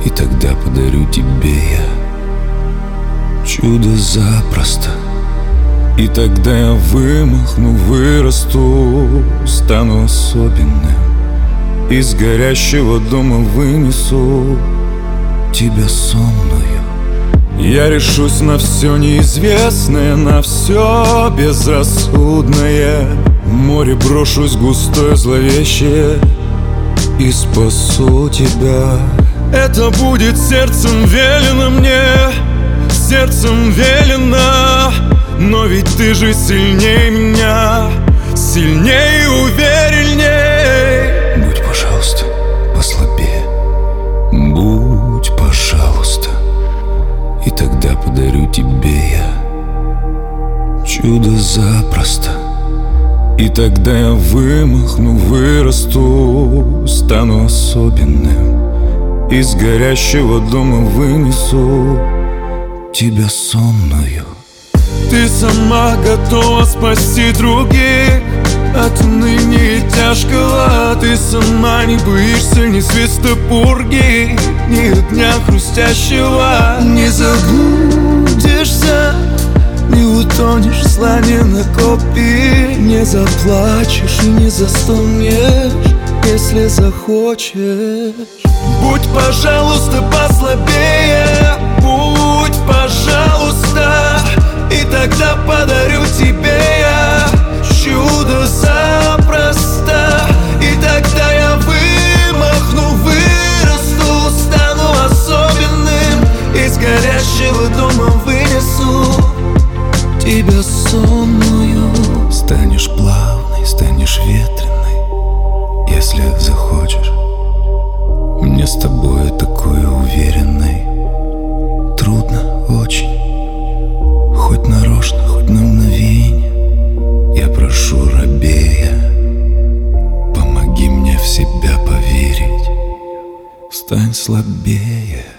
И тогда подарю тебе я чудо запросто. И тогда я вымахну, вырасту, стану особенным. Из горящего дома вынесу тебя сонную. Я решусь на все неизвестное, на все безрассудное. В море брошусь густое, зловещее и спасу тебя. Это будет сердцем велено мне, сердцем велено. Но ведь ты же сильнее меня, сильнее и уверенней. Будь, пожалуйста, послабее, будь, пожалуйста. И тогда подарю тебе я чудо запросто. И тогда я вымахну, вырасту, стану особенным. Из горящего дома вынесу тебя сонную. Ты сама готова спасти других от уныния и тяжкого. Ты сама не боишься ни свиста пурги, ни огня хрустящего. Не заблудишься, не утонешь в слане накопи. Не заплачешь и не застонешь, если захочешь. Будь, пожалуйста, послабее, будь, пожалуйста. И тогда подарю тебе я чудо запросто. И тогда я вымахну, вырасту, стану особенным. Из горящего дома вынесу тебя сонную. Станешь плавной, станешь ветреной, если захочешь. Мне с тобой такой уверенной трудно очень. Хоть нарочно, хоть на мгновенье я прошу, робея, помоги мне в себя поверить. Стань слабее.